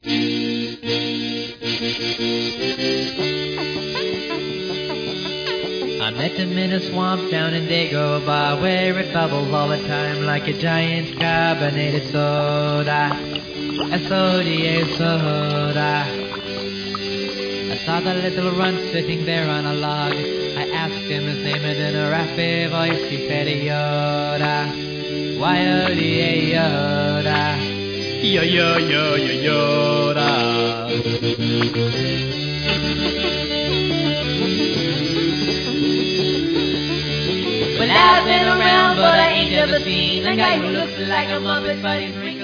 I met him in a swamp down in Dagobah, where it bubbles all the time like a giant carbonated soda. S-O-D-A soda. I saw the little runt sitting there on a log. I asked him his name and in a raspy voice he said Yoda. Y-O-D-A Yoda. Yoda. Well, I've been around, but I ain't never seen a guy who looks like a Muppet, but he's